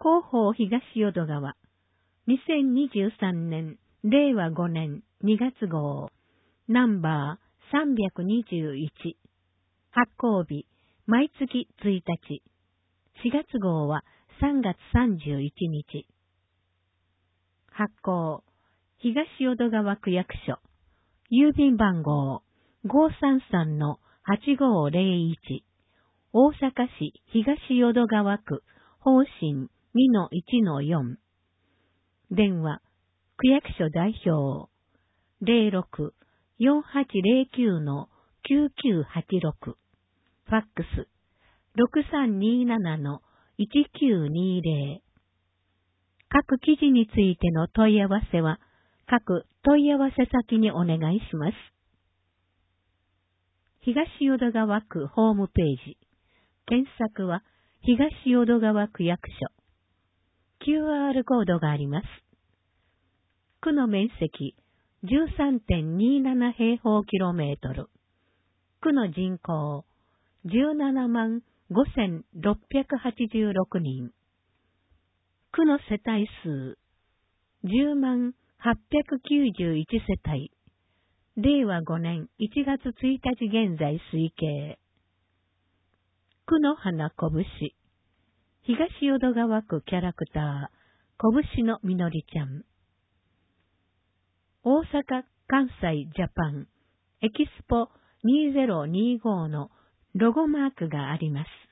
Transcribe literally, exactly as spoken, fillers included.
広報東淀川、にせんにじゅうさんねん、れいわごねんにがつごう、ナンバーさんびゃくにじゅういち、発行日、毎月ついたち、しがつごうはさんがつさんじゅういちにち。発行、東淀川区役所、郵便番号 ごーさんさんのはちごーぜろいち、大阪市東淀川区方針 にのいちのよん。電話、区役所代表 ゼロろく よんはちゼロきゅう のきゅうきゅうはちろく。ファックスろくさんにななのいちきゅうにぜろ。各記事についての問い合わせは、各問い合わせ先にお願いします。東淀川区ホームページ。検索は東淀川区役所。キューアール コードがあります。区の面積 じゅうさんてんになな 平方キロメートル。区の人口じゅうななまんごせんろっぴゃくはちじゅうろくにん。区の世帯数じゅうまんはっぴゃくきゅうじゅういちせたい。れいわごねんいちがつついたち現在推計。区の花こぶし。東淀川区キャラクター、こぶしのみのりちゃん。大阪・関西・ジャパン、エキスポにせんにじゅうごのロゴマークがあります。